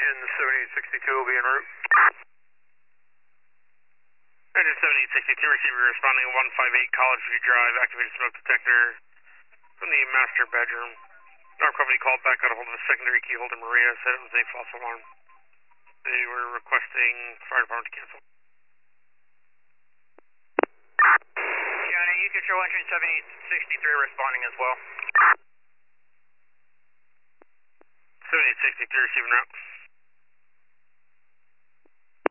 Engine 7862 will be en route. Engine 7862 receiver responding 158 College View Drive, activated smoke detector from the master bedroom. Our company called back, got a hold of a secondary key holder, Maria, said it was a false alarm. They were requesting fire department to cancel. Johnny, you control engine 7863 responding as well. 7863 receiving route.